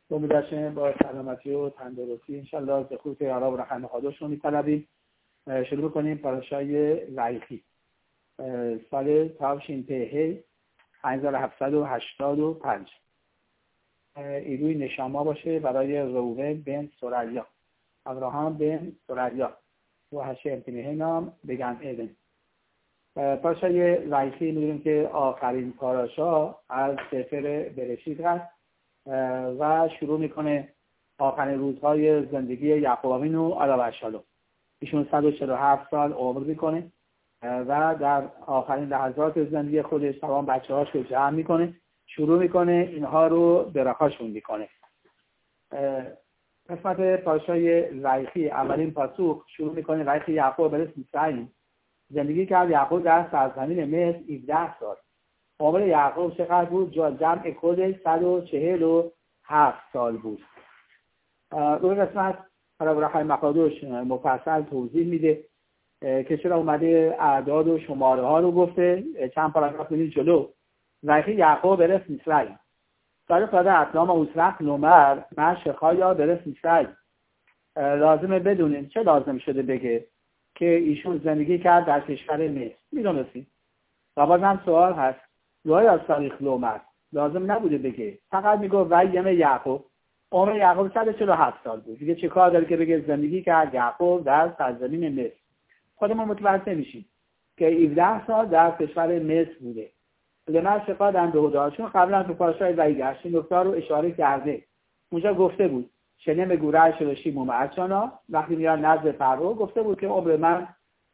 امیدوارم با سلامتی و تندرستی انشالله به خود یارا و رحم خداش رو می‌طلبیم. شروع کنیم پاراشای ویخی سال تابشین پهی 5785 ایروی نشاما باشه برای روبن بن سریا ابراهام بن سریا و هشه امتنیه نام بگم ایدن. پاراشای ویخی می‌دونیم که آخرین پاراشا از سفر برشید هست و شروع میکنه آخرین روزهای زندگی یعقوب آوینو علیه السلام. ایشون 147 سال عمر میکنه و در آخرین لحظات زندگی خودش تمام بچه‌هاش رو جمع میکنه، شروع میکنه اینها رو برخاشون میکنه. قسمت پاراشای ویخی اولین پاسوخ شروع میکنه ویخی یعقوب به اسم سعیم. زندگی کرد یعقوب در سرزمین مصر 17 سال. عمر یعقوب چقدر بود؟ جمع خودش 147 سال بود. روی قسمت پاراگراف مقادش مفصل توضیح میده که چرا اومده اعداد و شماره ها رو گفته. چند پاراگراف میدید جلو. ویخی یعقوب برس میسرائیل تاریخ داده اسلام اوسرق نمر من شخایا برس میسرائیل. لازمه بدونیم چه لازم شده بگه که ایشون زندگی کرد در کشور مصر. میدونستیم و بازم سوال هست روی از تاریخ لومر لازم نبوده بگه، فقط میگه ویم یعقوب. عمر یعقوب 147 سال بود. دیگه چه کار داره که بگه زندگی کرد یعقوب در سرزمین مصر؟ خودمون متوجه میشیم که 17 سال در کشور مصر بوده. لمر شفا در دهوداشون قبلا تو پاراشای ویگشت این نکته رو اشاره کرده. اونجا گفته بود شنم گوره شلوشی مومعچانا وقتی میان نزد فرعون گفته بود که عمر من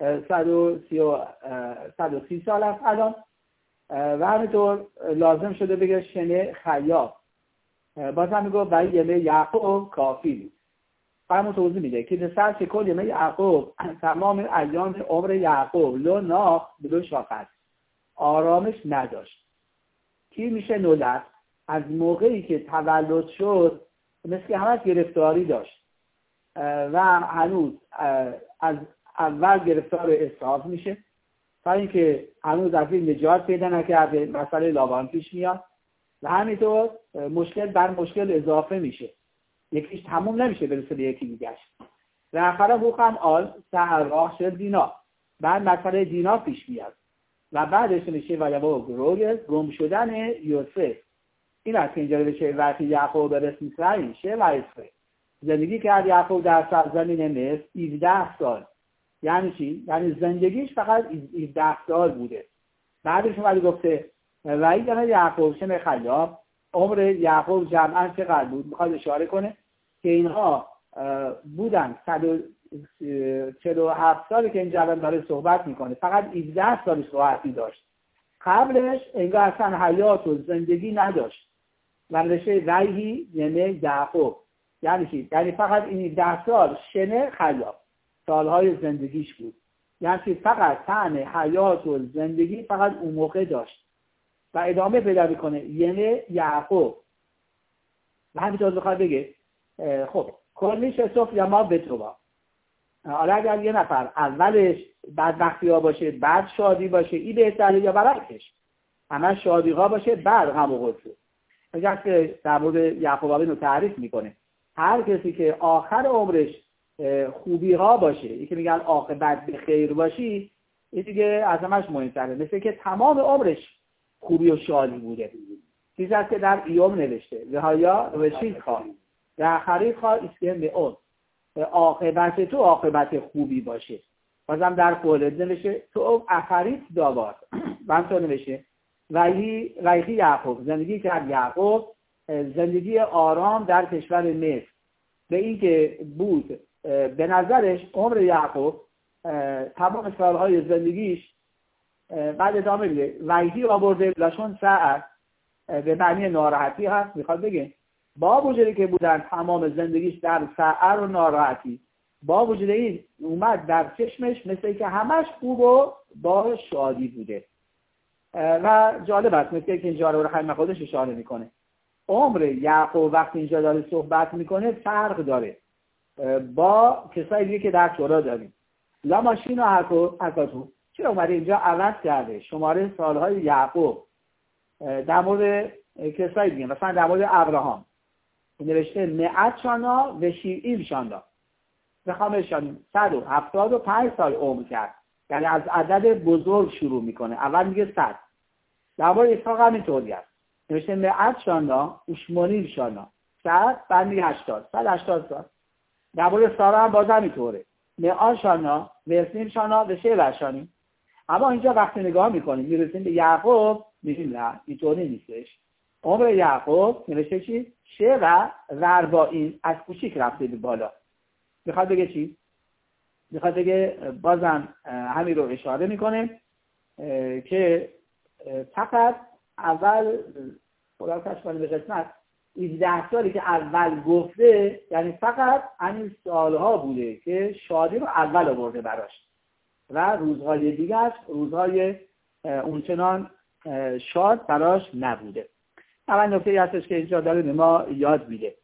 130 سال است الان و همینطور لازم شده بگه شنه خیاب. باز هم میگه برای یمه یعقوب کافی بود. فرمون توضیح میده که نسر کل یمه یعقوب تمام ایام عمر یعقوب لو ناخ بدون شاقت آرامش نداشت. کی میشه نولد از موقعی که تولد شد مثل که همش گرفتاری داشت و هنوز از اول گرفتار اسراف میشه تا اینکه هنوز از این نجات پیدا نکرده، مسئله لابان پیش میاد و همینطور مشکل بر مشکل اضافه میشه، یکیش تموم نمیشه برسه به یکی دیگه‌اش و آخره حکم آل راه شد دینا. بعد مسئله دینا پیش میاد و بعدش میشه و گروگز گم شدن یوسف. این است که اینجا بشه وقتی یعقوب به رسم اسرائیل شه و اسرائیل زندگی کرد یعقوب در سرزمین مصر 17 سال. یعنی چی؟ یعنی زندگیش فقط 17 سال بوده. بعدش اومده گفته و این یعقوب شم خیاب. عمر یعقوب جمعاً چقدر بود؟ میخواد اشاره کنه که اینها بودن 147 سالی که این جوان داره صحبت میکنه، فقط 17 سال صحبتی داشت. قبلش انگار اصلا حیات و زندگی نداشت و رشه ویهی یعنی یعقوب. یعنی چی؟ یعنی فقط این 17 سال شنه خیاب سالهای زندگیش بود. یعنی فقط طعم حیات و زندگی فقط اون موقع داشت و ادامه پیدا میکنه یعنی یعقوب. و همینطور بخواد بگه خب کلیش صف یا ما بتوبا. حالا اگر یه نفر اولش بدبختی ها باشه بعد شادی باشه این بهتره یا برعکسش همه شادی ها باشه بعد غم و غصه؟ اینجاست که در مورد یعقوب آوینو تعریف میکنه هر کسی که آخر عمرش خوبی ها باشه، این که میگن عاقبت به خیر باشی، این دیگه از همش مهمتره. مثل که تمام عمرش خوبی و شادی بوده. چیزی است که در ایوم نوشته وهایا رشید خواه و آخری خواه اسکیم به اون عاقبت تو عاقبت خوبی باشه. بازم در قولت نوشته تو آخریت داوار و همطور نوشته ویخی یعقوب زندگی کرد یعقوب زندگی آرام در کشور مصر. به این که بود به نظرش عمر یعقوب تمام سالهای زندگیش بعد ادامه میده ویهی آورده لشون ساعت به معنی ناراحتی هست. میخواد بگه با وجودی که بودن تمام زندگیش در ساعت و ناراحتی، با وجود این اومد در چشمش مثل که همش خوب و با شادی بوده. و جالب است مثل که اینجا رو خیلی خودش اشاره میکنه عمر یعقوب وقتی اینجا داره صحبت میکنه فرق داره با کسایی دیگه که در تورات داریم. لا ماشین و حکاتو چرا اومده اینجا عوض کرده شماره سالهای یعقوب در مورد کسایی دیگه، مثلا در مورد ابراهام نوشته 100 شانا و 70 شانا. بخوام بشانیم 175 سال عمر کرد، یعنی از عدد بزرگ شروع میکنه. اول میگه 100. درباره اسحاق هم اینطوری است، نوشته 100 شانا و 80 شانا. 100 بعد میگه 80 سال. درباره سارا هم باز همینطوره، 100 شانا و 20 شانا و 7 شانی. اما اینجا وقتی نگاه میکنیم میرسیم به یعقوب، میگیم نه اینطوری نیستش. عمر یعقوب نوشته چی؟ 40 از کوچیک رفته به بالا. میخواد بگه چی؟ میخواد بگه بازم همین رو اشاره میکنه که فقط اول خدا کشفانه به قسمت 18 سالی که اول گفته، یعنی فقط همین سالها بوده که شادی رو اول آورده براش و روزهای دیگه است روزهای اونچنان شاد براش نبوده. اول نکته هستش که اینجا داره به ما یاد میده،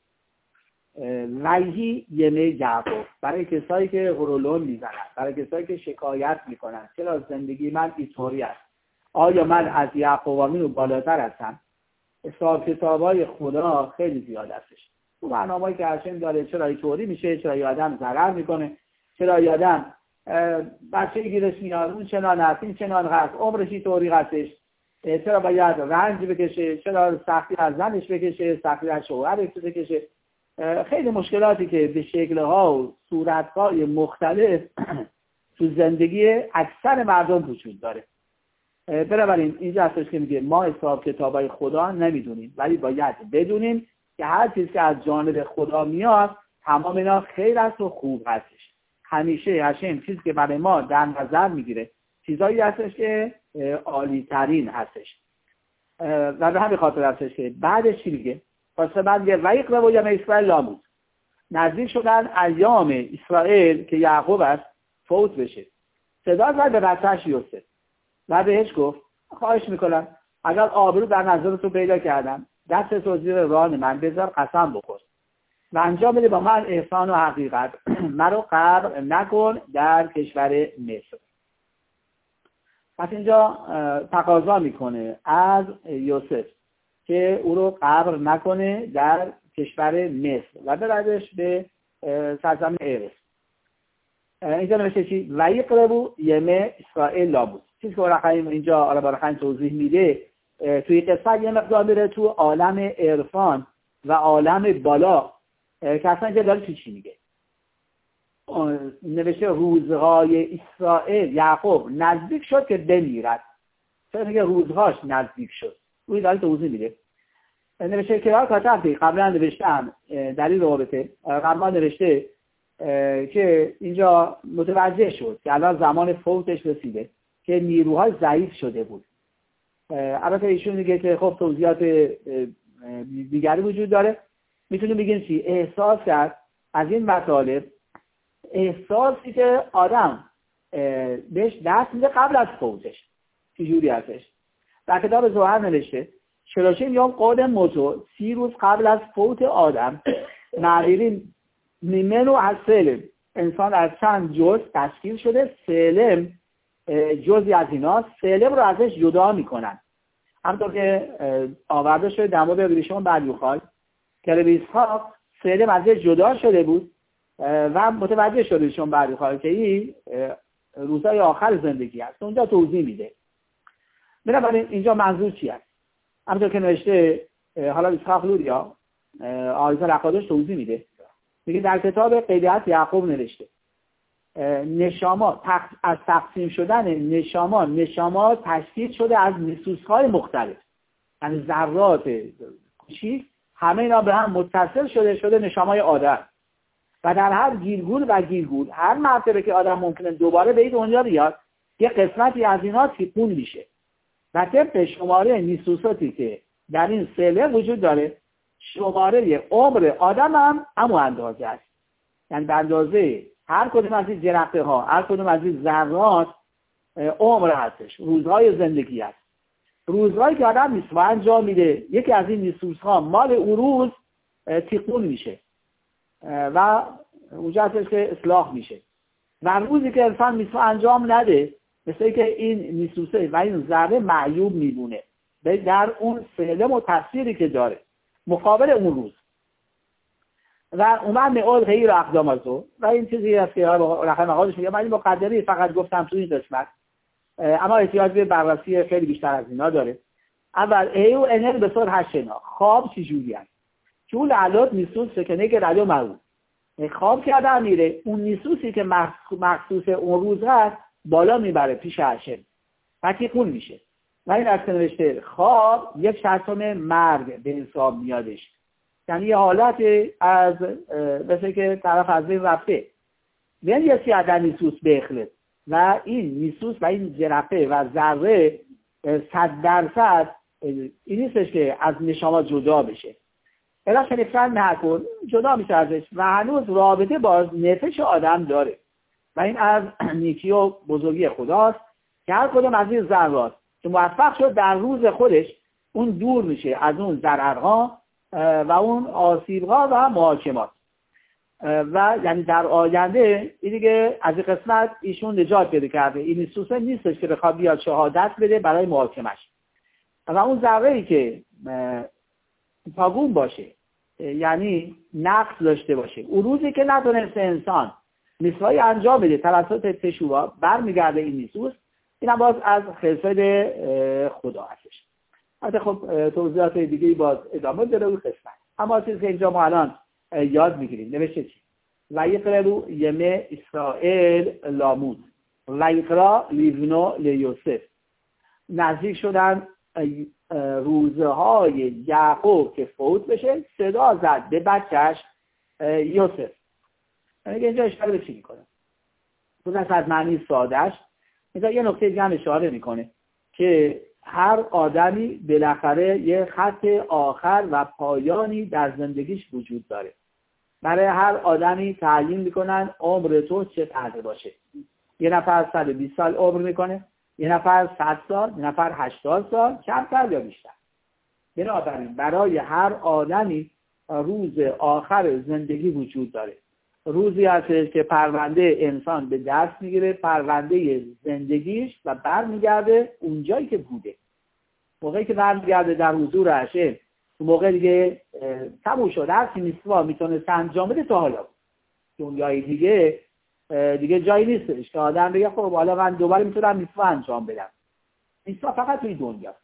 ویهی یمه یعقوب، برای کسایی که غرولون میزنن، برای کسایی که شکایت میکنن چرا زندگی من اینطوری است، آیا من از یعقوبیان بالاتر هستم؟ حساب کتابای خدا خیلی زیاد هستش. تو برنامه‌ای که هاشم داره چرا اینطوری میشه، چرا آدم ضرر میکنه، چرا آدم بچه گیرش میاد، اون چنان هست، این چنان هست، عمرش اینطوری هستش، چرا باید رنج بکشه، چرا سختی از زنش بکشه، سختی از شوهرش بکشه. خیلی مشکلاتی که به شکل‌ها و صورت‌های مختلف تو زندگی اکثر مردم وجود داره. بنابراین اینجا هستش که میگه ما حساب کتابای خدا نمیدونیم، ولی باید بدونیم که هر چیزی که از جانب خدا میاد تمام اینا خیر است و خوب هستش. همیشه هاشم چیزی که برای ما در نظر میگیره چیزایی هستش که عالی ترین هستش. و به همین خاطر هستش که بعدش چی میگه؟ واسه بعد میگه و یقرب و یم اسرائیل لاموت، نزدیک شدن ایام اسرائیل که یعقوب است فوت بشه. صدا زد به بچه‌ش یوسف و بهش گفت خواهش میکنم اگر آبرو در نظر تو پیدا کردم دست تو زیر ران من بذار، قسم بخور و انجام بده با من احسان و حقیقت، مرا قبر نکن در کشور مصر. پس اینجا تقاضا میکنه از یوسف که او رو قبر نکنه در کشور مصر و بردش به سرزمین ارس. اینجا نوشته چی؟ و یقرب یمه اسرائیل لاموت. چیزی که برخیم اینجا برخیم توضیح میده توی قصه یه مقدار میره تو عالم عرفان و عالم بالا که اصلا اینجا داره چی میگه. نوشته روزهای اسرائیل یعقوب نزدیک شد که بمیرد. چرا میگه روزهاش نزدیک شد؟ روی داره توضیح میده. نوشته که کاتبی قبلا نوشتم در این رابطه، قبلا نوشته که اینجا متوجه شد که الان زمان فوتش رسیده که نیروهای ضعیف شده بود. البته ایشون میگه که خب توضیحات دیگری وجود داره. میتونیم بگیم چی؟ احساس کرد از این مطالب، احساسی که آدم بهش دست میده قبل از فوتش چجوری هستش. در کتاب زوهر نوشته 40 یوم قادم موتو، 30 روز قبل از فوت آدم معبیرین میمنو از سلم، انسان از چند جز تشکیل شده، سلم جزی از اینا، سلم رو ازش جدا میکنن. همطور که آورده شده در مورد ریشون بریوخای که اسحاق سلم ازش جدا شده بود و متوجه شده ریشون بریوخای که این روزهای آخر زندگی است. اونجا توضیح میده. بنابراین اینجا منظور چی است؟ همطور که نوشته حالا اسحاق لوریا آیزا لقادش توضیح میده. میگه در کتاب قیدیت یعقوب نوشته نشاما از تقسیم شدن نشاما تشکیل شده از نسوس‌های مختلف، یعنی ذرات کوچیک همه اینا به هم متصل شده نشامای آدم و در هر گیرگون هر مرتبه که آدم ممکنه دوباره به این دنیا بیاد یه قسمتی از اینا تیپون میشه و طبق شماره نیسوساتی که در این سله وجود داره شماره عمر آدم هم همون اندازه است. یعنی به اندازه هر کدوم از این جرقه ها، هر کدوم از این ذرات عمر هستش، روزهای زندگی است. روزهایی که آدم نیست و انجام میده یکی از این نیسوس ها مال اون روز تیقون میشه و اونجا هستش که اصلاح میشه و روزی که انسان نیست و انجام نده مثل که این نیسوسه و این ذره معیوب میبونه در اون سلم و تفسیری که داره مقابل اون روز. و اومد معاد غیر اقداماتو و این چیزی است که رقم مقادش میگه. من این مقدمه فقط گفتم تو این قسمت، اما احتیاج به بررسی خیلی بیشتر از اینا داره. اول ایو انر به صورت هشنا خواب چجوری است؟ جول علات نیسوس که نگر علو مرو خواب که آدم میره، اون نیسوسی که مخصوص اون روز هست بالا میبره پیش هشم وقتی خون میشه و این از نوشته خواب یک شرطم مرگ به حساب میادش، یعنی یه حالت از مثل که طرف از این رفته یعنی یه سیادر نیسوس بخلت و این نیسوس و این جرفه و ذره 100% این نیستش که از نشامات جدا بشه، الا شنفرن نکن جدا میشه ازش و هنوز رابطه با نفش آدم داره و این از نیکی و بزرگی خداست که هر کدوم از این ذرات که موفق شد در روز خودش اون دور میشه از اون ضررها و اون آسیبها و محاکمات و یعنی در آینده این دیگه از این قسمت ایشون نجات پیدا کرده. این نیسوس نیستش که بخواد بیاد شهادت بده برای محاکمش و اون ذره‌ای که پاگون باشه یعنی نقص داشته باشه اون روزی که نتونست انسان مثوایی انجام بده توسط تشوها برمیگرده این نیسوس، این هم باز از خلصت خدا هستش. البته خب توضیحات دیگه باز ادامه داره اون قسمت، اما چیزی که اینجا ما الان یاد میگیریم نوشته چی؟ و یقرأ یمه اسرائیل لامود و یقرأ لیونو لیوسف، نزدیک شدن روزهای یعقوب که فوت بشه صدا زد به بچهش یوسف. یعنی اینجا اشاره به چی میکنه؟ بودن از معنی سادهش اینجا یه نکته دیگه هم اشاره میکنه که هر آدمی بالاخره یه خط آخر و پایانی در زندگیش وجود داره. برای هر آدمی تعیین میکنن عمر تو چه قدر باشه. یه نفر 120 سال عمر میکنه، یه نفر 100 سال، یه نفر 80 سال، کمتر یا بیشتر. بنابراین برای هر آدمی روز آخر زندگی وجود داره. روزی هستش که پرونده انسان به دست میگیره، پرونده زندگیش، و برمیگرده اونجایی که بوده. موقعی که برمیگرده در حضور هشم، اون موقع دیگه تموم شد. هر چی میسوا میتونه انجام بده تا حالا. دنیای دیگه جایی نیستش که آدم بگه خب حالا من دوباره میتونم میسوا انجام بدم. میسوا فقط توی دنیاست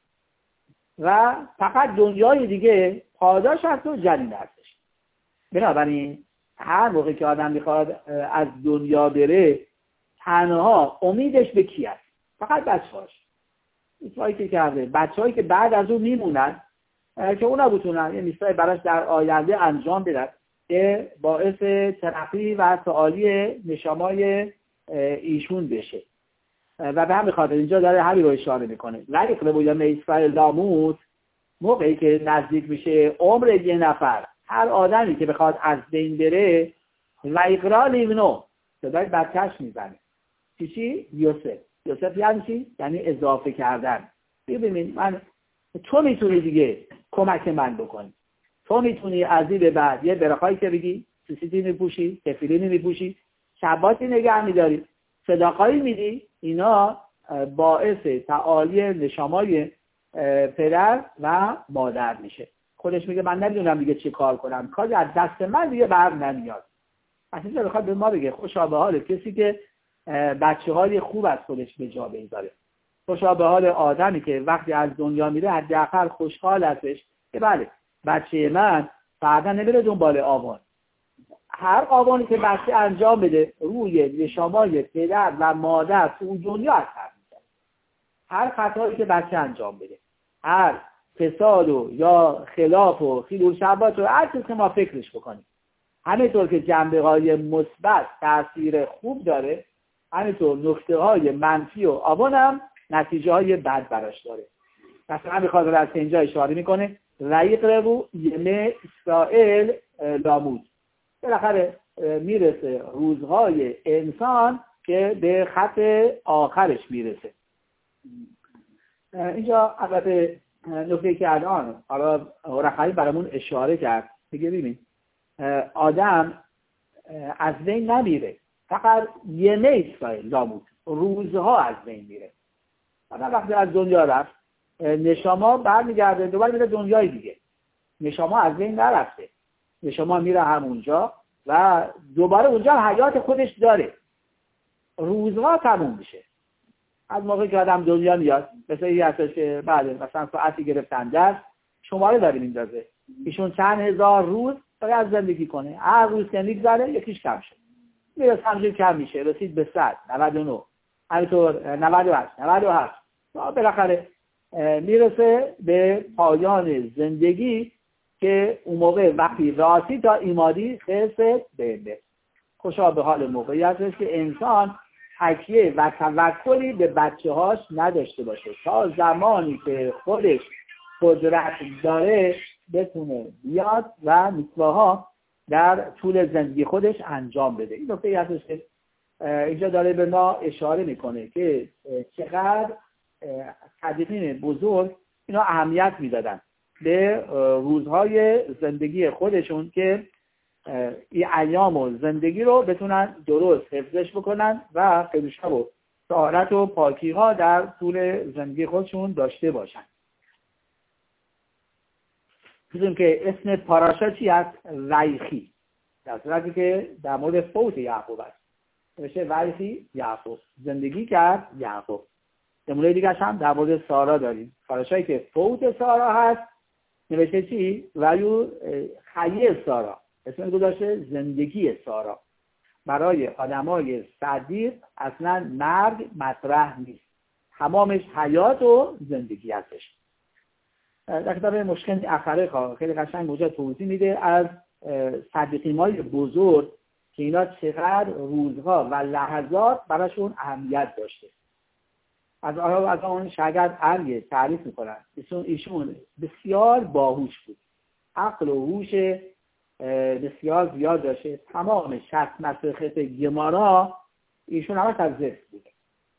و فقط دنیای دیگه پاداش هست و جنین هستش. بنابراین هر موقع که آدم میخواد از دنیا بره، تنها امیدش به کی است؟ فقط بچه‌هاش. میسوایی که کرده، بچه‌هایی که بعد از اون میمونن که اونا بتونن یه میسوایی براش در آینده انجام بدن که باعث ترقی و تعالی نشامای ایشون بشه. و به همین خاطر اینجا داره همین رو اشاره میکنه. ولی که بودم اسرائیل لاموت، موقعی که نزدیک میشه عمر یه نفر، هر آدمی که بخواد از بین بره، ویقرا لیونو صدای بچه‌ش میزنه. چی؟ یوسف یعنی چی؟ یعنی اضافه کردن. ببینید تو میتونی دیگه کمک من بکنی. تو میتونی از این به بعد یه برخایی که بگی، سیسیتی میپوشی، تفیلینی میپوشی، شباتی نگه میداری، صداقایی میدی، اینا باعث تعالی نشامای پدر و مادر میشه. خودش میگه من نمیدونم دیگه چی کار کنم، کاری از دست من دیگه بر نمیاد. اصلا بخواد به ما بگه خوشا به حال کسی که بچه‌های خوب از خودش به جا بذاره. خوشا به حال آدمی که وقتی از دنیا میره حداقل خوشحال هستش که بله بچه من بعدا نمیره دنبال آوان. هر آوانی که بچه انجام بده روی نشامای پدر و مادر تو اون دنیا اثر می‌ذاره. هر خطایی که بچه انجام بده، هر فساد و یا خلاف و خیلول شبات و هر چیزی که ما فکرش بکنیم، همینطور که جنبه‌های مثبت تاثیر خوب داره، همینطور نکته‌های منفی و آوان هم نتیجه‌های بد براش داره. مثلا همین خاطر از اینجا اشاره میکنه ویقرأ یمه اسرائیل لامود. بالاخره میرسه روزهای انسان که به خط آخرش میرسه. اینجا البته نکته که الان حالا رخایی برامون اشاره کرد، میگه ببین آدم از بین نمیره، فقط یمه اسرائیل لامود، روزها از بین میره. آدم وقتی از دنیا رفت، نشاما برمیگرده دوباره میره دنیای دیگه. نشاما از بین نرفته، به شما میره همونجا و دوباره اونجا حیات خودش داره. روزها تموم میشه. از موقعی که آدم دنیا میاد، مثل این هستش که بعد مثلا ساعتی گرفتن درس شماره داره میندازه، ایشون چند هزار روز باید زندگی کنه، هر روز که میگذره یکیش کم شد، میرسه همجور کم میشه، رسید به 100، 99، همینطور 98، 97 بالاخره میرسه به پایان زندگی که اون موقع وقتی راسی تا ایمادی خیصه به خوشا به حال موقعی هستش که انسان تکیه و توکلی به بچه هاش نداشته باشه تا زمانی که خودش قدرت داره بتونه بیاد و میتواها در طول زندگی خودش انجام بده. این نکته هستش که اینجا داره به ما اشاره میکنه که چقدر صدیقین بزرگ اینا اهمیت میدادن به روزهای زندگی خودشون که این ایام و زندگی رو بتونن درست حفظش بکنن و قدوش‌ها و طهارت و پاکی ها در طول زندگی خودشون داشته باشن. می‌دونیم که اسم پاراشا چی هست؟ ویخی، در صورتی که در مورد فوت یعقوب است. نوشته ویخی یعقوب، زندگی کرد یعقوب. نمونه دیگه هم در مورد سارا داریم. پاراشایی که فوت سارا هست نوشته چی؟ ویو خیه سارا، اسم گذاشته زندگی سارا. برای آدمای صدیق اصلا مرگ مطرح نیست، تمامش حیات و زندگی هستش. در کتاب مشکل اخره خیلی قشنگ اونجا توضیح میده از صدیقین‌های بزرگ که اینا چقدر روزها و لحظات براشون اهمیت داشته. از اون شاگرد علیه تعریف میکنن ایشون بسیار باهوش بود، عقل و هوش بسیار زیاد داشته، تمام 60 مسخط گمارا ایشون همه از ذکر بوده.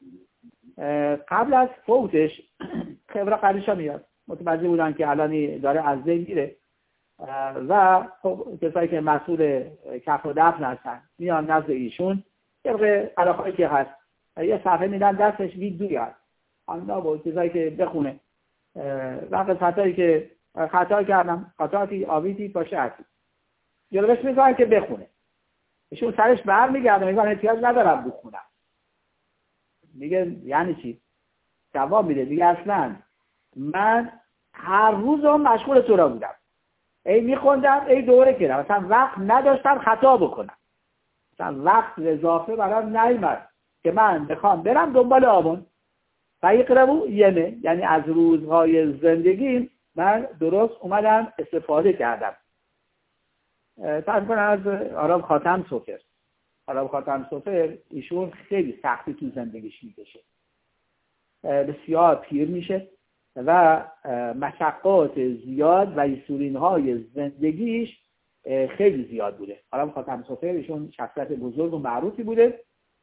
قبل از فوتش خبره قریشا میاد، متوجه بودن که الان داره از ذکر میره و خب کسایی که مسئول کف و دفن هستن میان نزد ایشون، طبق علاقه‌ای که هست یه صفحه میدن دستش ویدیویی هست، آنها با چیزایی که بخونه و قسمتایی که خطا کردم، خطاتی آویتی باشه هستی جلوش میذارن که بخونه. ایشون سرش بر میگرده میگن احتیاج ندارم بخونم. میگه یعنی چی؟ جواب میده میگه اصلا من هر روز مشغول تو را بودم، ای میخوندم ای دوره کردم، مثلا وقت نداشتم خطا بکنم، مثلا وقت اضافه برام نیامد که من بخوام برم دنبال آبون و یقربو یمه، یعنی از روزهای زندگی من درست اومدم استفاده کردم. تعریف کنم از آرام خاتم سفر. آرام خاتم سفر ایشون خیلی سختی تو زندگیش میکشه، بسیار پیر میشه و مشقات زیاد و ایسورین‌های زندگیش خیلی زیاد بوده. آرام خاتم سفر ایشون شخصیت بزرگ و معروفی بوده.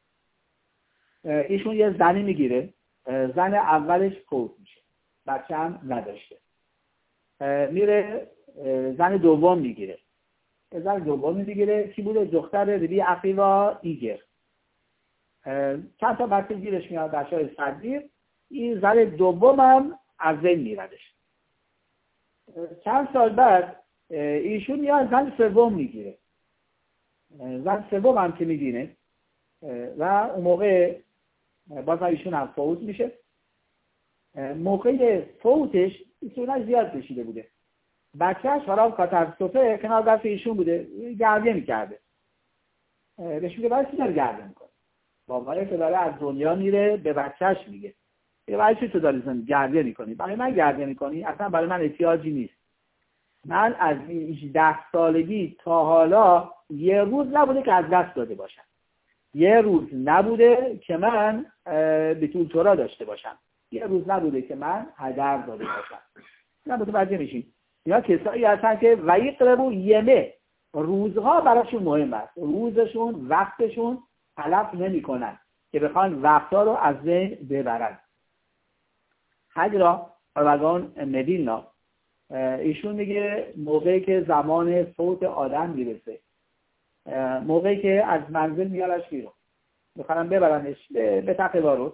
ایشون یه زنی میگیره، زن اولش فوت میشه، بچه هم نداشته، میره زن دوم میگیره. زن دوم میگیره کی بوده؟ دختر ربی عقیوا ایگر. چند تا بچه گیرش میاد، بچه‌های صدیق. این زن دوم هم از بین میردش. چند سال بعد ایشون میاد زن سوم میگیره. زن سوم هم که میگیره و اون موقع باز ایشون هم فوت میشه. موقع فوتش ایشون زیاد کشیده بوده، بچهش حالا کاترسوفه کنار دست ایشون بوده، گردیه میکرده. بهش میگه برای چی داره گردیه میکنه؟ بابایی که داره از دنیا میره به بچهش میگه برای چی تو داری گردیه میکنی؟ برای من گردیه میکنی؟ اصلا برای من احتیاجی نیست. من از 18 سالگی تا حالا یه روز نبوده که از دست داده باشم، یه روز نبوده که من بتون تورا داشته باشم، یه روز نبوده که من هدر داده باشم. اینا متوجه میشین؟ اینا کسایی هستن که ویقربو یمه، روزها براشون مهم است، روزشون وقتشون تلف نمی کنن که بخوان وقتها رو از ذهن ببرن. حجرا اروگان مدینا ایشون میگه موقعی که زمان فوت آدم میرسه، موقعی که از منزل میارش بیرون میخوانم ببرنش به تخت بارود،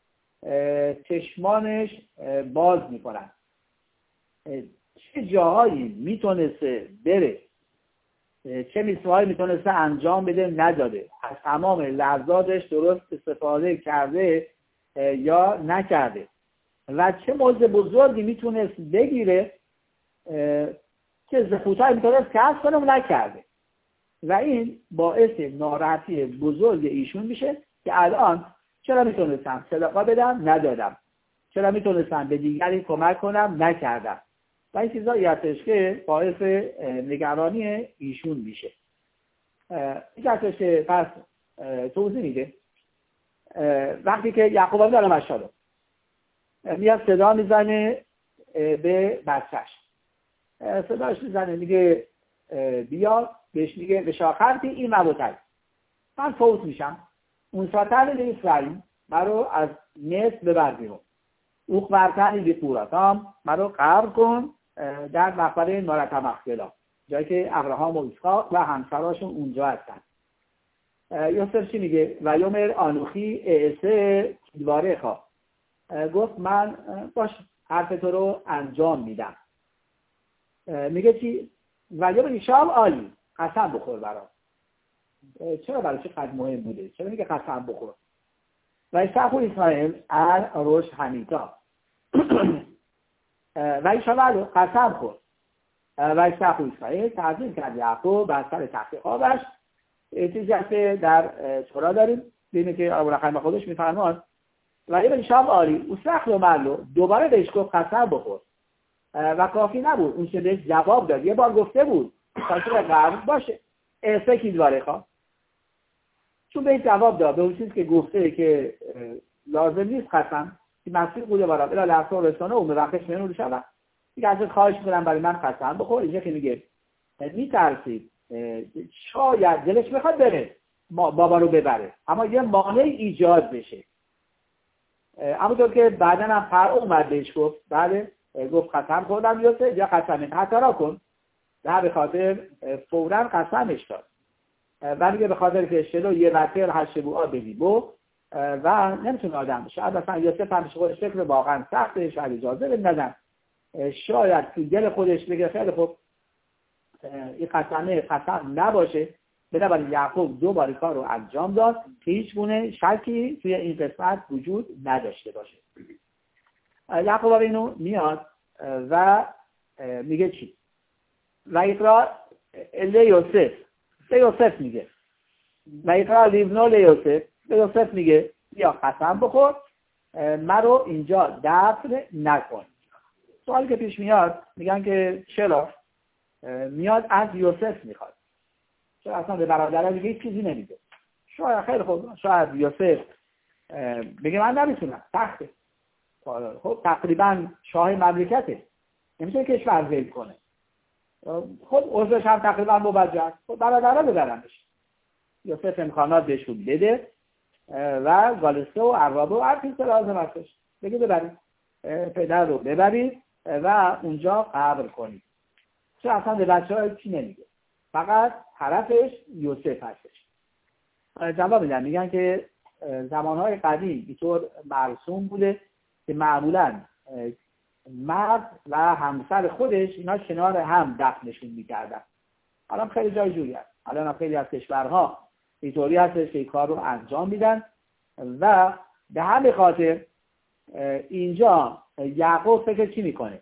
چشمانش باز میکنن. چه جاهایی میتونسته بره چه میسوایی میتونسته انجام بده نداده، از تمام لحظاتش درست استفاده کرده یا نکرده و چه موضع بزرگی میتونست بگیره که زخوتای میتونست کسب کنه و نکرده و این باعث ناراحتی بزرگ ایشون میشه که الان چرا میتونستم صدقه بدم ندادم، چرا میتونستم به دیگری کمک کنم نکردم و این چیزایی هستش که باعث نگرانی ایشون میشه. این هستش که پس توضیح میده وقتی که یعقوب علیه السلام میاد صدا میزنه به بچه‌ش، صداش میزنه میگه بیا، بهش میگه به شاخرتی این مبوتل من فوت میشم، اون ساتر به اسرائیل مرو از مصر ببر بیرون، اوخ برتنی بی قورتام مرو قبر کن در مقبره نارت مخبلا، جایی که ابراهام و اسحاق و همسراشون اونجا هستن. یوسف چی میگه؟ و یومر آنوخی اعسه دواره خواه، گفت من باش حرف تو رو انجام میدم. میگه چی؟ و یومر شام عالی، قسم بخور برام. چرا برای چه قد مهم بوده؟ چرا میگه قسم بخور؟ و ایساخو اسماعیل روش حمیتا و ایشالله قسم خورد و ایساخو اسماعیل تعظیم کرد یعقوب بر سر تحقیقاتش. چیزی هست که در تورا داریم بینه که ابوالخیم خودش میفرماد و این شام عالی او سخت و ملو دوباره بهش گفت قسم بخور و کافی نبود اون که بهش جواب داد، یه بار گفته بود تاثیر قرب باشه سکی دواره خواه، چون بهش جواب داد به اون چیز که گفته که لازم نیست قسم که مسیح قوله برام الا لحظه رسانه و مبخش منو شد دیگه ازت خواهش میکنم برای من قسم بخور. اینجا که میگه میترسید شاید دلش میخواد بره بابا رو ببره اما یه مانع ایجاد بشه، اما طور که بعدا هم فرع اومد بهش گفت بله گفت قسم خوردم یوسف یا قسم حتی کن در به خاطر فوراً قسمش داد و میگه به خاطر که شلو یه وطر هشبوعا بدیبو و نمیتونه آدم شاید مثلا یوسف همش خودش فکر واقعا سخته، شاید اجازه بدن شاید تو دل خودش بگه خیلی خوب این قسم نباشه، بنابراین یعقوب دوباره کار رو انجام داد که هیچ گونه شکی توی این قسمت وجود نداشته باشه. یعقوب اینو میاد و میگه چی؟ و اقرا لیوسف میگه و اقرا لیبنو لیوسف به یوسف میگه یا قسم بخور مرو اینجا دفن نکن. سوالی که پیش میاد میگن که چرا میاد از یوسف میخواد، چرا اصلا به برادرها دیگه هیچ چیزی نمیده؟ شاید خیلی خوب شاید یوسف بگه من نمیتونم تخته، خب تقریبا شاه مملکته نمیشه کشور ول کنه، خب عضوش هم تقریبا موجه، خب برادرها ببرنش. یوسف امکانات بهشون بده و گالسه و عرابه و هر چیز لازم هستش بگه ببرید پدر رو ببرید و اونجا قبر کنید. چه اصلا به بچه‌ها چی نمیگه، فقط طرفش یوسف هستش. جواب میدن میگن که زمانهای قدیم اینطور مرسوم بوده که معمولاً مرد و همسر خودش اینا کنار هم دفنشون میکردن. الان خیلی جای جوری هست، الان خیلی از کشورها اینطوری هستش که این کار رو انجام میدن و به همین خاطر اینجا یعقوب فکر چی میکنه؟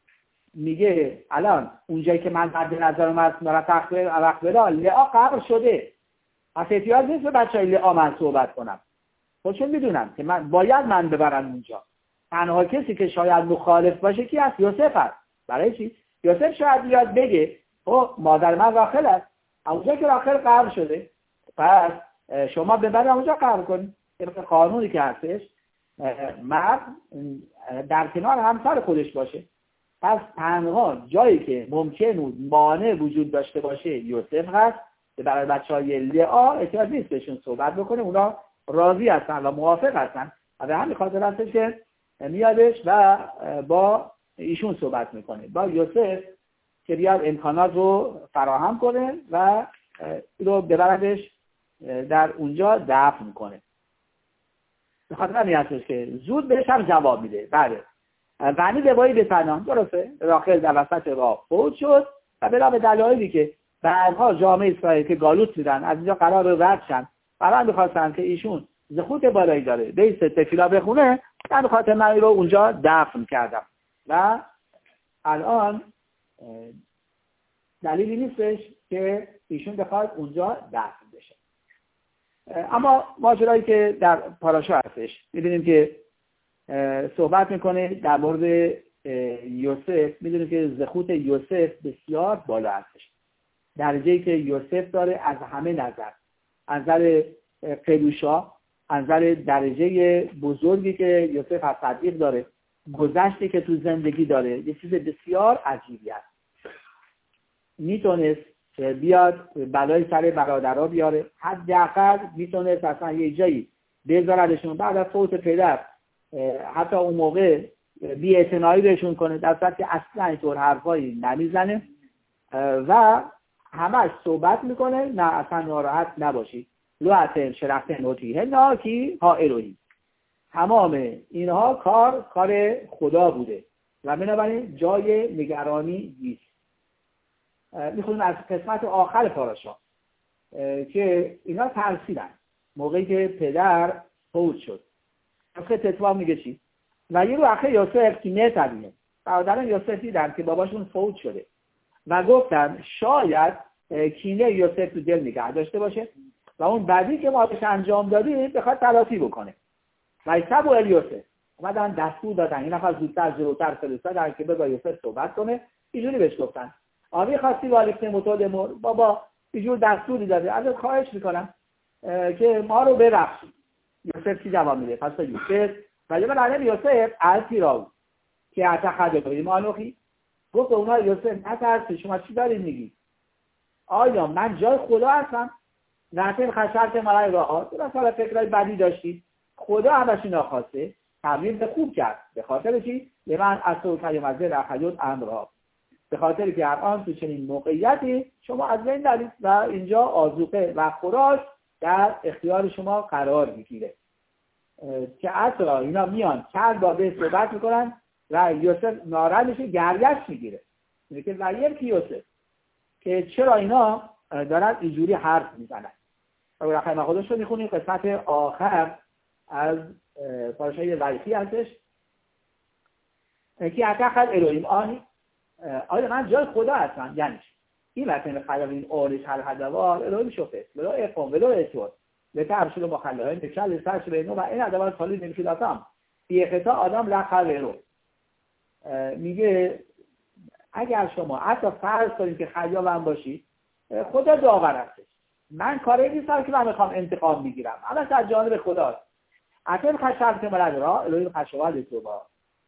میگه الان اونجایی که من مد نظرم از مرتخ لعا قبر شده، از احتیاج نیست به بچه های لعا من صحبت کنم، خودشون میدونم که باید من ببرن اونجا. تنها کسی که شاید مخالف باشه کی هست؟ یوسف هست. برای چی؟ یوسف شاید بیاد بگه او مادر من راخل است، اونجا که راخل قبر شده پس شما ببرید اونجا قبر کنید. طبق قانونی که هستش مرد در کنار همسر خودش باشه، پس تنها جایی که ممکن بود مانع وجود داشته باشه یوسف هست که برای بچهای لعا احتیاج نیست بهشون صحبت بکنه، اونا راضی هستن و موافق هستن و به همین خاطر هستش که میادش و با ایشون صحبت میکنه، با یوسف که بیاد امکانات رو فراهم کنه و رو ببردش در اونجا دفن میکنه. به خاطر همین هستش که زود بهش هم جواب میده. بله ونی دبایی به تنان درسته راخل در وسط راه فوت شد و به دلایلی که بعدها جامعه اسرائیل که گالوت دیدن از اینجا قرار رد شن، قرار می‌خواستن که ایشون زخوت بالایی داره بیست تفیلا بخونه، من به خاطر من رو اونجا دفن کردم و الان دلیلی نیستش که ایشون بخواد اونجا دفن بشه. اما ماجرایی که در پاراشا هستش می‌بینیم که صحبت میکنه در مورد یوسف. می‌دونیم که زخوت یوسف بسیار بالا هستش، درجه‌ای که یوسف داره از همه نظر، از نظر قدوشا، از نظر درجه بزرگی که یوسف از صدیق داره، گذشتی که تو زندگی داره، یه چیز بسیار عجیبی است. میتونست بیاد بلای سر برادرها بیاره، حداقل میتونست اصلا یه جایی بذاردشون بعد از فوت پدر، حتی اون موقع بی‌اعتنایی بهشون کنه، در صورتی که اصلا اینطور حرفایی نمیزنه و همش صحبت میکنه نه اصلا ناراحت نباشید. لوعتن شرفتن اوتیه ناکی ها الوهی، تمام اینها کار خدا بوده و بنابراین جای نگرانی نیست. میخونیم از قسمت آخر پاراشا که اینا ترسیدن موقعی که پدر فوت شد. نسخه تتوا میگه چی؟ و یه رو اخه یوسف که نتبینه، برادران یوسف دیدن که باباشون فوت شده و گفتن شاید کینه یوسف تو دل نگه داشته باشه و اون بعدی که ما بهش انجام دادیم بخواد تلافی بکنه. و سبو یوسف اومدن دستور دادن این نفر زودتر جلوتر فرستادن که بگاه یوسف صحبت کنه. اینجوری بهش گفتن آبی خواستی والفته متودمور، بابا اینجور دستوری داده، ازت خواهش میکنم که ما رو ببخشید. یوسف چی جواب میده؟ پس یوسف ولی من علم یوسف عرضی راو که اتخذ کنیم آنوخی گفت اونا یوسف نترسی، شما چی دارید میگی؟ آیا من جای خدا هستم؟ نتیم خشرت مرای راه تو مثلا فکرهای بدی داشتید، خدا همش ناخواسته تبلیغ خوب کرد. به خاطر چی؟ به من از تو کلمه رخیوت امرها، به خاطر که الان تو چنین موقعیتی شما از بین نرید و اینجا آذوقه و خوراک در اختیار شما قرار میگیره. که حتی اینا میان چند بار به صحبت میکنن و یوسف ناراحت میشه، گریش میگیره. میگه که ویر کی یوسف که چرا اینا دارن اینجوری حرف میزنن. و رقم خودش رو میخونیم قسمت آخر از پاراشای وریخی هستش که اتخذ الوهیم آنی، آیا من جای خدا هستم؟ یعنی این وقتی خیال این آرش هر هدوار الوهیم شفت ولو اقام ولو اتور لتعرشل مخلههای نکشل سرش بینو و این ادوار خالی نمیشداتم بیخطا آدم لخل رو میگه اگر شما حتی فرض کنید که خیالم باشید، خدا داور هستش، من کاری نیستم که من میخوام انتقام بگیرم، همش از جانب خداست. اصلا خشم که مرد را الهی خشوال تو با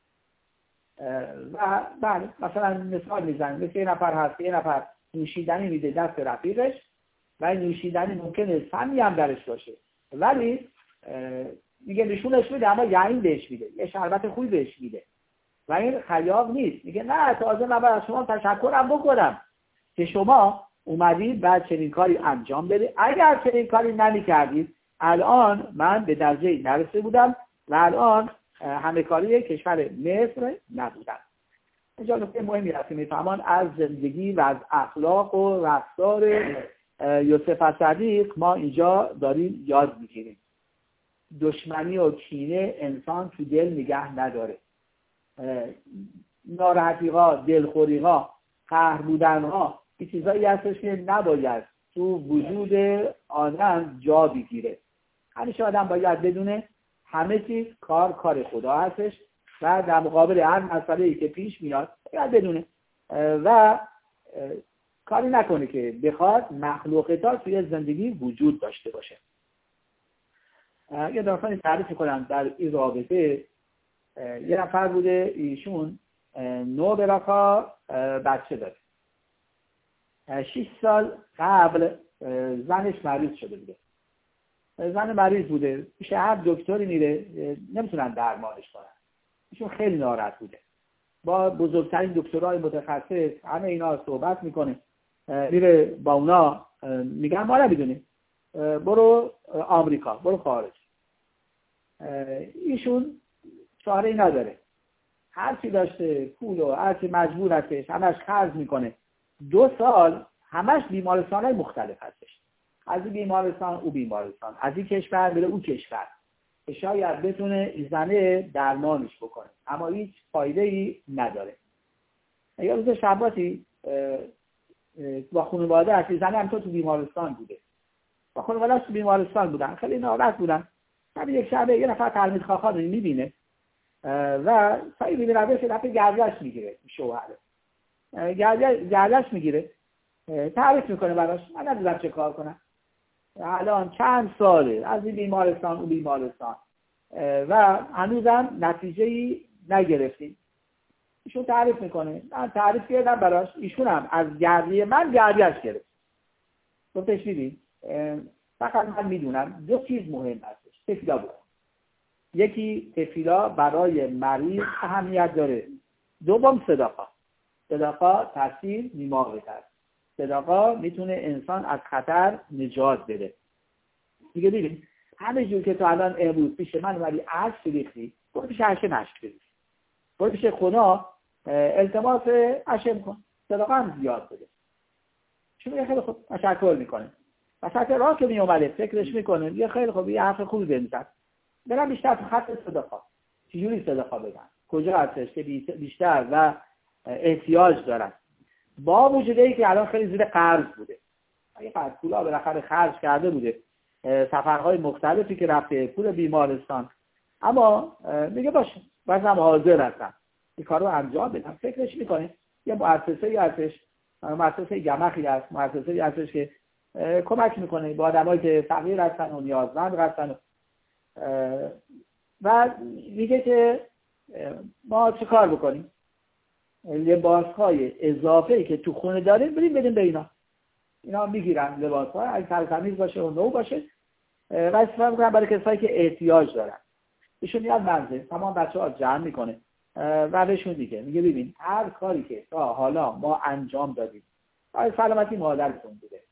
و بله مثلا مثال میزنم مثل یه نفر هست، یه نفر نوشیدنی میده دست رفیقش و این نوشیدنی ممکنه سمی هم درش باشه ولی میگه نشونش میده اما یعنی بهش میده، یه شربت خوبی بهش میده و این خیاب نیست. میگه نه تازه من باید از شما تشکرم بکنم که شما اومدید بعد چنین کاری انجام بده، اگر چنین کاری نمی کردید الان من به درجه نرسیده بودم و الان همه کاری کشور مصر نبودم. اینجا نکته مهمی هست که میفهمان از زندگی و از اخلاق و رفتار یوسف صدیق ما اینجا داریم یاد میگیریم. دشمنی و کینه انسان تو دل نگه نداره. ناراحتی ها، دلخوری ها، قهر بودن ها، این چیزایی هستش که نباید تو وجود آدم جا بگیره. همیشه آدم باید بدونه همه چیز کار خدا هستش و در مقابل هر مسئله‌ای که پیش میاد باید بدونه و کاری نکنه که بخواد مخلوقات توی زندگی وجود داشته باشه. یه داستانی تعریف کنم در این رابطه. یه نفر بوده ایشون 9 برکا بچه داره. 6 سال قبل زنش مریض شده بوده. زن مریض بوده، میشه هر دکتری میره نمیتونن درمانش کنن. ایشون خیلی ناراحت بوده. با بزرگترین دکترای متخصص همه اینا صحبت میکنه، میره با اونا میگن ما نمیدونیم، برو آمریکا، برو خارج. ایشون چاره‌ای نداره، هرچی داشته پول و هرچی مجبور هستش همش خرج میکنه. 2 سال همش بیمارستان‌های مختلف هستش، از این بیمارستان او بیمارستان، از این کشور بره او کشور، که شاید بتونه زنه درمانش بکنه اما هیچ فایده‌ای نداره. یه روز شباتی با خانواده هستی، زنه هم تو بیمارستان بوده، با خانواده تو بیمارستان بودن، خیلی ناراحت بودن. بعد یک شب یه نفر تلمید خواهد رو میبینه و سعی میبینه بهش دفعه گردش میگیره، شوهره گردش میگیره، تعریف میکنه براش، من ندیدم چه کار کنم، الان چند ساله از این بیمارستان اون بیمارستان و هنوزم نتیجه‌ای نگرفتیم. ایشون تعریف میکنه، من تعریف کردم براش، ایشون هم از گردی من گردش گرفت. گفتش ببین فقط من میدونم دو چیز مهم هستش، تفیلا بود. یکی تفیلا برای مریض اهمیت داره، دوم صدقه تاثیر نیماغه هست. صدقه میتونه انسان از خطر نجات بده. دیگه ببین همه جور که تو الان امروز پیش من ولی عشق ریختی، برو پیش عشق نشک بریز، برو پیش خدا التماس عشق کن، صدقه هم زیاد بده. چون یه خیلی خوب تشکر میکنه، وسط راه که میومده فکرش میکنه یه خیلی خوب یه حرف خوبی بنویسم، برم بیشتر تو خط صدقه، چجوری صدقه بدن، کجا هستش که بیشتر و احتیاج دارن، با وجود اینکه الان خیلی زیر قرض بوده، اگه قرض پولا بالاخره خرج کرده بوده، سفرهای مختلفی که رفته، پول بیمارستان، اما میگه باشه بازم حاضر هستم این کارو انجام بدم. فکرش میکنه یه مؤسسه‌ای هستش، مؤسسه گمخی هست، مؤسسه‌ای هستش که کمک میکنه به آدمایی که فقیر هستن و نیازمند هستن و میگه که ما چه کار بکنیم، لباسهای اضافه‌ای که تو خونه داریم بریم بدیم به اینا میگیرن لباس‌ها، اگه تمیز باشه و نو باشه و استفاده میکنن برای کسایی که احتیاج دارن. ایشون میاد منزل تمام بچه‌ها جمع میکنه و بهشون میگه ببین هر کاری که تا حالا ما انجام دادیم برای سلامتی مادرتون بوده.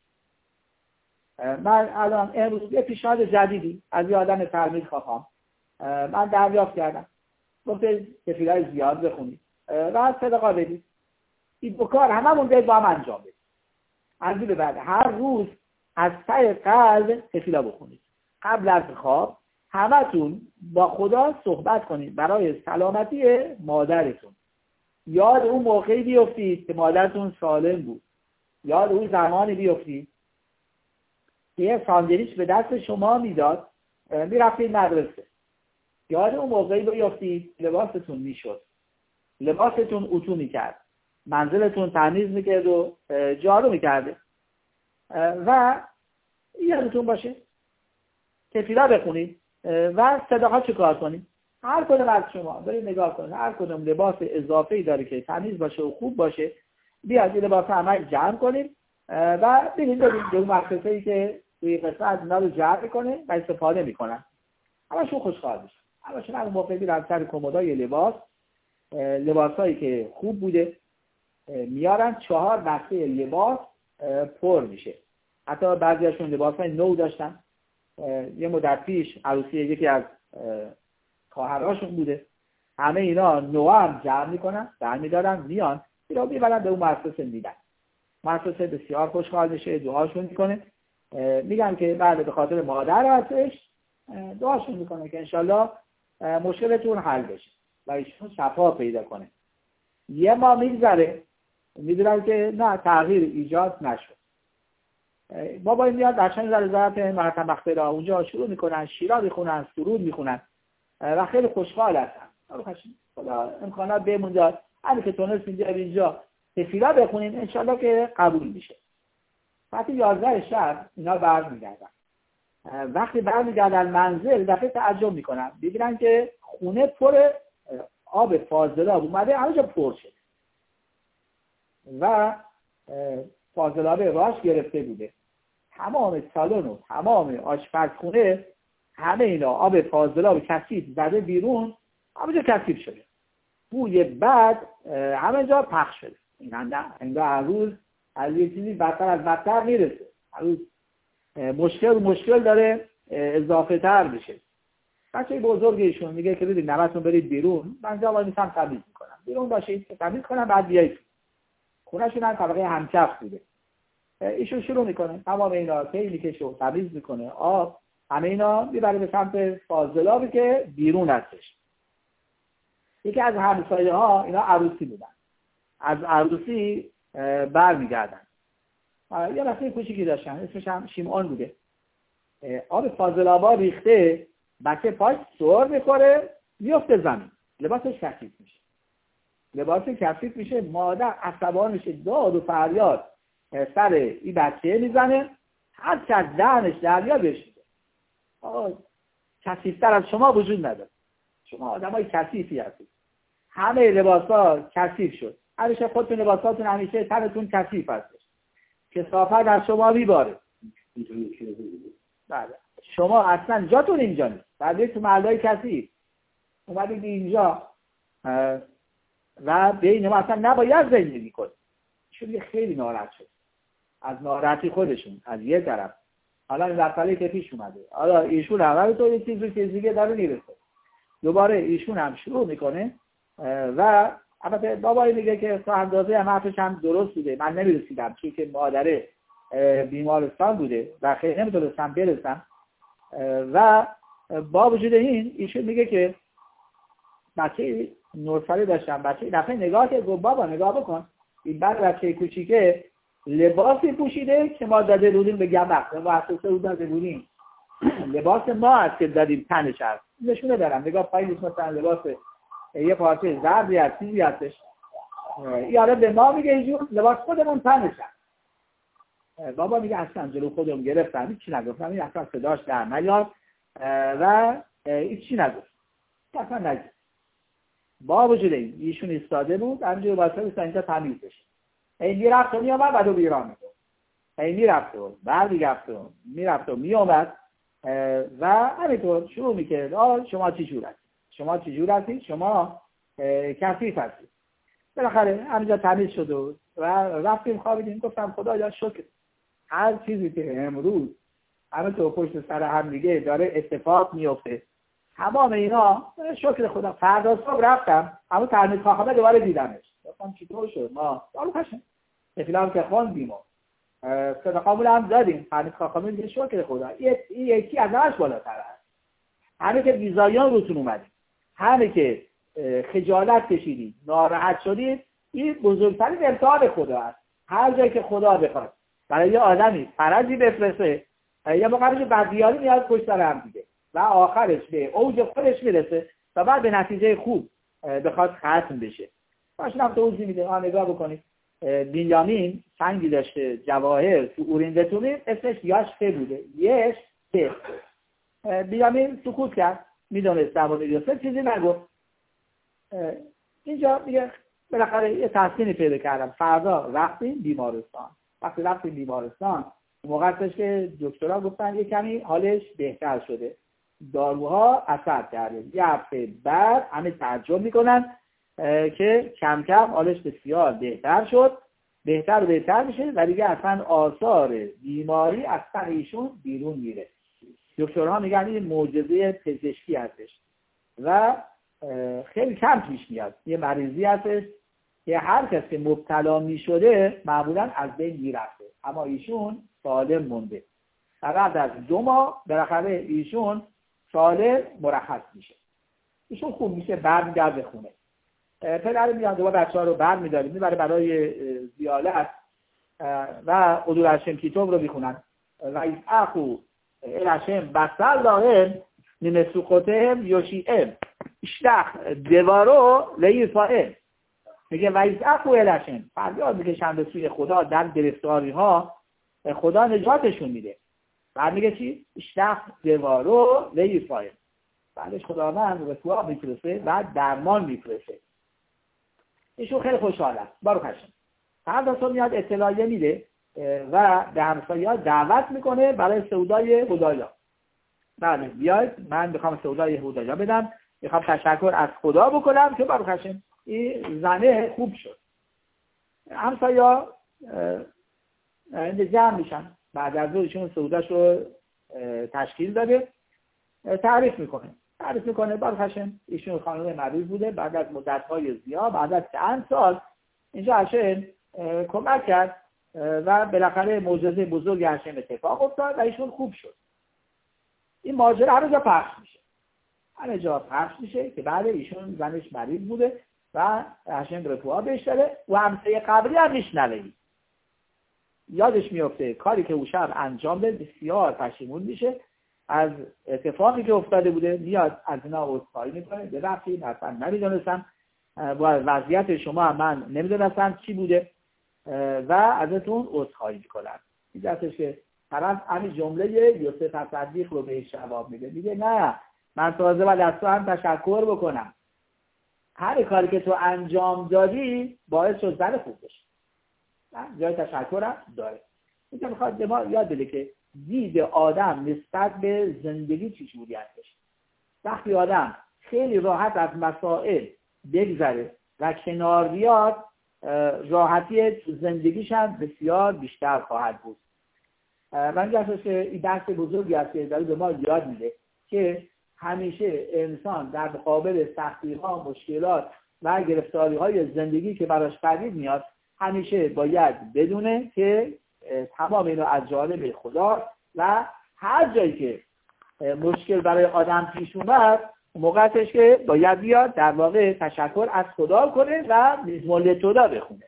من الان امروز یه پیشنهاد جدیدی از یه آدم تلمید خواهم من دریافت کردم، گفته تفیلای زیاد بخونید و صدقه بدید، این دو کار هممون باید با هم انجام بدیم. از این به بعد هر روز از ته قلب تفیلا بخونید، قبل از خواب همتون با خدا صحبت کنید برای سلامتی مادرتون. یاد اون موقعی بیفتید که مادرتون سالم بود، یاد اون زمانی بیفتید که یه ساندویچ به دست شما میداد میرفتید مدرسه، یاد اون موقعی بیفتید لباستون میشد، لباستون اتو میکرد، منزلتون تمیز میکرد و جارو میکرده و یادتون باشه تفیلا بخونید و صدقه چه کار کنید. هر کدوم از شما برید نگاه کنید، هر کدوم لباس اضافه‌ای داره که تمیز باشه و خوب باشه، بیاد این لباس همه جمع کنید و برید به اون مؤسسه‌ای که توی قسمت اینا رو جمع میکنه و استفاده میکنن. همشون خوشحال میشن، همشون اون موقع میرن سر کمدای لباسایی که خوب بوده میارن، 4 بسته لباس پر میشه. حتی بعضیاشون لباسای نو داشتن، یه مدت پیش عروسی یکی از خواهراشون بوده، همه اینا نو هم جمع میکنن برمیدارن میان اینا میبرن به اون مؤسسه میدن. مؤسسه بسیار خوشحال میشه، دعاشون میکنه، میگن که بعد به خاطر مادر هستش، دعاشون میکنه که انشالله مشکلتون حل بشه و ایشون شفا پیدا کنه. یه ماه میگذره میدونن که نه تغییر ایجاد نشد. بابا این میاد درشان زرزارت مرتب مختلا اونجا شروع میکنن شیرا میخونن، سرود میخونن و خیلی خوشحال هستن. خدا امکانات بهمون داد همین که تونست اینجا تفیلا بخونیم انشالله که قبول میشه. وقتی 11 شب اینا برمیگردن، وقتی برمیگردن منزل دفعه تعجب میکنن، ببینن که خونه پر آب فاضلاب اومده، همه جا پر شده و فاضلاب راش گرفته بوده. تمام سالن و تمام آشپزخونه همه اینا آب فاضلاب کثیف زده بیرون، همه جا کثیف شده، بوی بد همه جا پخش شده. اینا هر روز از یه چیزی بدتر از بدتر میرسه، هر روز مشکل داره اضافه تر بشه. بچه بزرگیشون میگه که ببین نمتون برید بیرون، من جا میسم تمیز میکنم، بیرون باشید تمیز کنم بعد بیایید. خونهشون هم طبقه همکف بوده، ایشون شروع میکنه تمام اینا خیلی که شو تمیز میکنه، آب همه اینا میبره به سمت فاضلابی که بیرون هستش. یکی از همسایه ها اینا عروسی بودن، از عروسی برمیگردن، یه بچه کوچیکی داشتن اسمش هم شیمعون بوده. آب فاضلابا ریخته، بچه پاش سر میخوره میفته زمین، لباسش کثیف میشه. مادر عصبانی میشه، داد و فریاد سر این بچه میزنه، هر چه از دهنش دریا بشیده. کثیف‌تر از شما وجود نداره، شما آدمای کثیفی هستید، همه لباسا کثیف شد، همیشه خودتون لباساتون همیشه تنتون کثیف هستش، کثافت از شما میباره. بله شما اصلا جاتون اینجا نیست، بعد تو محلهای کثیف اومدید اینجا و بین ما اصلا نباید زندگی کنید. چون خیلی ناراحت شد از ناراحتی خودشون از یه طرف. حالا این مسئله که پیش اومده، حالا ایشون اول تو یه چیز دیگه داره میرسه، دوباره ایشون هم شروع میکنه و البته بابایی میگه که تا اندازه هم حرفش هم درست بوده، من نمیرسیدم چون که مادره بیمارستان بوده و خیلی نمیتونستم برسم و با وجود این ایشون میگه که بچه 9 ساله داشتم، بچه دفعه نگاه که گفت بابا نگاه بکن این بچه کوچیکه لباسی پوشیده که ما داده بودیم به گمق و اساسه رو داده بودیم، لباس ما هست که دادیم تنش هست، نشونه دارم نگاه پایین مثلا لباس یه پارچه زردی هست چیزی هستش، یاره به ما میگه اینجور لباس خودمون تنش هست. بابا میگه اصلا جلو خودم گرفتم هیچی نگفتم، این اصلا صداش در نیاد و هیچی نگفت اصلا نگفت. با وجود این ایشون ایستاده بود همینجور واسه بیستان اینجا تمیز بشه، این میرفت و میامد بعد و بیران میگفت، این میرفت و برمیگفت و میرفت و میامد و همینطور شروع میکرد شما چی جور هستید، شما چی جور هستید، شما کثیف هستید. بالاخره همینجا تمیز شد و رفتیم خوابیدیم. گفتم خدایا شکر هر چیزی که امروز همینطور پشت سر هم دیگه داره اتفاق میفته تمام اینا شکر خدا. فردا صبح رفتم اما ترمیم خواهمه دوباره دیدمش، گفتم چطور شد؟ ما دارو کشم افلام که خوندیم و صدقامون هم دادیم، ترمیم خواهمه دیگه شکر خدا. یکی از همش بالاتر هست، همه که بیزایان روتون اومدید، همه که خجالت کشیدید، ناراحت شدید، این بزرگترین امتحان خدا هست. هر جایی که خدا بخواد برای یه آدمی فرضی بفرسته یا موقعش بدیاری میاد پشت سر هم دیگه و آخرش به اوج خودش میرسه و بعد به نتیجه خوب بخواد ختم بشه. باشنم توضیح میده. نگاه بکنید بنیامین سنگی داشته جواهر تو اورین بتومیم، اسمش یاشفه بوده، یشفه. بنیامین سکوت کرد، میدونست زبان یوسف چیزی نگفت. اینجا میگه بالاخره یه تحسینی پیدا کردم. فردا رفتیم بیمارستان. وقتی رفتیم بیمارستان موقع هستش که دکترها گفتن یه کمی حالش بهتر شده، داروها اثر کرده. یه هفته بعد همه تعجب میکنن که کم کم حالش بسیار بهتر شد، بهتر و بهتر میشه و دیگه اصلا آثار بیماری از تن ایشون بیرون میره. دکترها میگن این معجزه پزشکی هستش و خیلی کم پیش میاد. یه مریضی هستش که هر کس که مبتلا میشده معمولا از بین میرفته، اما ایشون سالم مونده و بعد از 2 ماه بالاخره ایشون سالم مرخص میشه، ایشون خوب میشه، برمیگرده خونه. پدر میاد دوباره بچه‌ها رو برمی‌داره میبره برای زیارت و حضور هاشم کتاب رو میخونن و از اخو هاشم بسل داهم نمسوقتهم یوشیهم اشتخ دوارو لیفائم. میگه و از اخو هاشم فریاد میکشن به سوی خدا در گرفتاری ها، خدا نجاتشون میده. بعد میگه چی؟ اشتخ دوارو لیفائم، بعدش خداوند رفاه میفرسته و درمان میفرسته. ایشون خیلی خوشحال است. بارو کشم فردا صبح میاد اطلاعیه میده و به همسایه‌ها دعوت میکنه برای سودای هدایا. بله بیاید من میخوام سودای هدایا بدم، میخوام تشکر از خدا بکنم که بارو کشم این زنه خوب شد. همسایه‌ها جمع میشن، بعد از ایشون سوداش رو تشکیل داده تعریف میکنه بارو کشم ایشون خانم مریض بوده، بعد از مدت‌های زیاد، بعد از چند سال اینجا هاشم کمک کرد و بالاخره معجزه بزرگ هاشم اتفاق افتاد و ایشون خوب شد. این ماجرا همه جا پخش میشه. همه جا پخش میشه که بعد ایشون زنش مریض بوده و هاشم رفوها بهش داده و همسایه قبری هم میشنوه. یادش میفته کاری که او شب انجام داد، بسیار پشیمون میشه از اتفاقی که افتاده بوده، میاد از اینا عذرخواهی میکنه، ببخشید اصلا نمیدونستم وضعیت شما من نمیدونستم چی بوده و ازتون عذرخواهی میکنم. این دستش که طرف همین جمله یوسف صدیق رو بهش جواب میده، میگه نه من تازه باید از تو هم تشکر بکنم، هر کاری که تو انجام دادی باعث شد زن خوب بشه، جای تشکرم داره. اینجا میخواد به ما یاد بده که دید آدم نسبت به زندگی چجوری هستش. وقتی آدم خیلی راحت از مسائل بگذره و کنار بیاد، راحتی تو زندگیش هم بسیار بیشتر خواهد بود. من جاستش که این درس بزرگی هست که داره به ما یاد میده که همیشه انسان در مقابل سختی‌ها، مشکلات و گرفتاری‌های زندگی که براش پدید میاد همیشه باید بدونه که تمام اینو از جانب خدا و هر جایی که مشکل برای آدم پیش اومد موقعش که باید بیاد در واقع تشکر از خدا کنه و مولد تودا بخونه.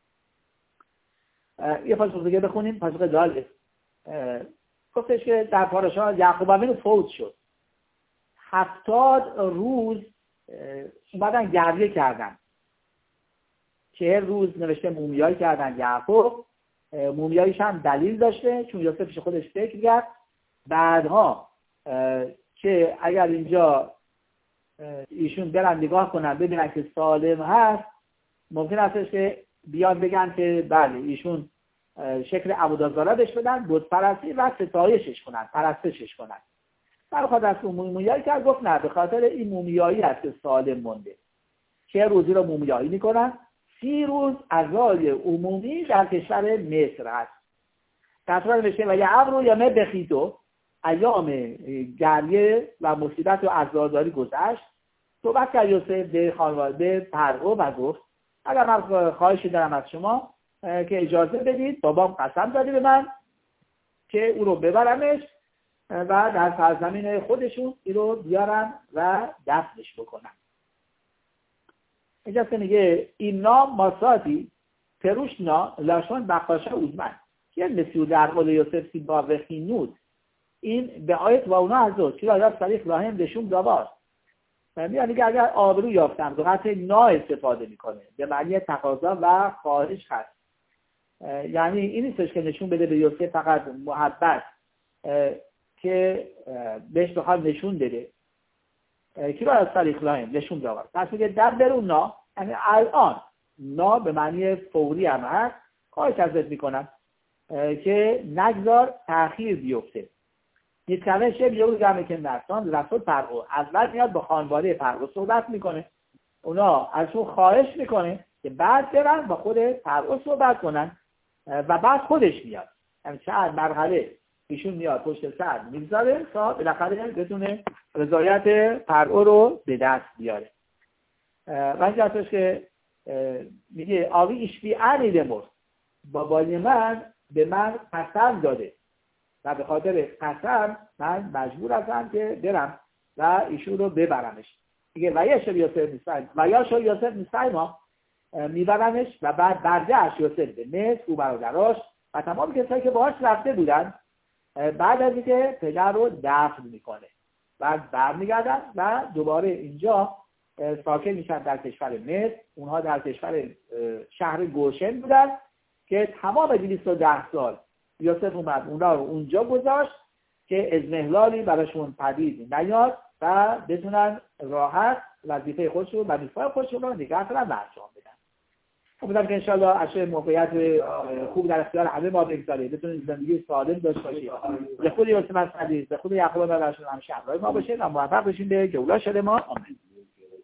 یه پاسخ دیگه بخونیم، پاسخ داله. گفتش که در پادشاه یعقوب امین فوت شد، 70 روز اومدن گریه کردن، 40 روز نوشته مومیایی کردن یعقوب. مومیاییش هم دلیل داشته چون یوسف پیش خودش فکر کرد بعدها که اگر اینجا ایشون برن نگاه کنن ببینن که سالم هست، ممکن است که بیان بگن که بله ایشون شکل عبودازاره بهش بدن، بت پرستی و ستایشش کنن، پرستشش کنن. در خاطر از مومیایی کرد، گفت نه به خاطر این مومیایی هست که سالم مونده. 40 روزی رو مومیایی میکنن، 30 روز عزای عمومی در کشور مصر هست. در صورت نوشته و یعبرو یا بخیتو، ایام گریه و مصیبت و عزاداری گذشت. صحبت کرد یوسف به خانواده پرو و گفت اگر من خواهشی دارم از شما که اجازه بدید، بابام قسم داده به من که او رو ببرمش و در سرزمین خودشون این رو بیارن و دفنش بکنن. اینجا که میگه اینا ماساتی پروشنا لاشون بخاشه اوزمن یه مسیو در قول یوسف سیبا و خینود این به آیت و اونا از دو چرا یا صریح راهم دشون داواست یعنی که اگر آبرو یافتن دو حتی نا استفاده میکنه به معنی تقاضا و خواهش هست. یعنی این نیستش که نشون بده به یوسف فقط محبت که بهش بخواد نشون بده کی را از صریح راهم نشون داواست. پس میگه در برون نا، یعنی الان نا به معنی فوری هم هست، خواهش ازت میکنم که نگذار تأخیر بیفته. نیتکنه شب یه جمعه که نرسان رسول پرغو اول میاد با خانواده پرغو صحبت میکنه، اونا ازشون خواهش میکنه که بعد برن با خود پرغو صحبت کنن و بعد خودش میاد. یعنی چند مرحله ایشون میاد پشت سر میگذاره تا بالاخره بتونه رضایت پرغو رو به دست بیاره. و اینجا هستش که میگه آقی ایشبی عنیده مرد، بابای من به من قسم داده و به خاطر قسم من مجبور هستم که برم و ایشون رو ببرمش. میگه و یا شو یوسف نیستای ما میبرمش و بعد برگشت یوسف به مصر او برادراش و تمام کسایی که باهاش رفته بودن بعد از اینکه پدر رو دفن میکنه بعد برمیگردن و دوباره اینجا ساکن میشن در کشور مصر. اونها در کشور شهر گوشن بودن که تمام 210 سال یوسف اومد اونا رو اونجا گذاشت که اضمحلالی براشون پدید نیاد و بتونن راحت وظیفه خودشون و میفای خودشون رو نگه دارن و انجام بدن. امیدوارم که انشالله عشان موقعیت خوب در اختیار همه ما بگذاره، بتونید زندگی سالم داشته باشید. به خود یوسف صدیق، به خود یعقوب براشون همیشه همراه ما باشید و موفق بشین به جولان ما. آمین.